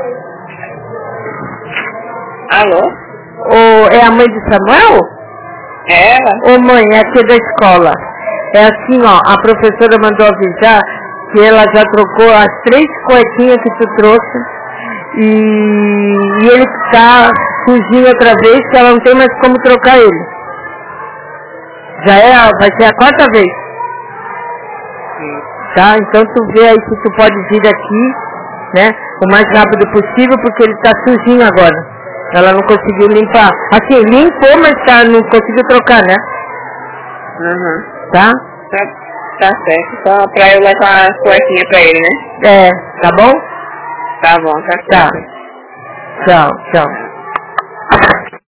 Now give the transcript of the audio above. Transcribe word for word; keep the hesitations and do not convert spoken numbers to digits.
Alô? Ô, é a mãe de Samuel? É ela? Ô mãe, é aqui da escola. É assim, ó, a professora mandou avisar que ela já trocou as três cuequinhas que tu trouxe e, e ele tá fugindo outra vez que ela não tem mais como trocar ele. Já é, a- vai ser a quarta vez. Sim. Tá? Então tu vê aí se tu pode vir aqui, né? O mais rápido possível, porque ele tá sujinho agora. Ela não conseguiu limpar. Assim, limpou, mas tá, não conseguiu trocar, né? Uhum. Tá? Tá, tá certo. Só pra eu levar a cuequinha pra ele, né? É, tá bom? Tá bom, tá Tá. certo. Tchau, tchau.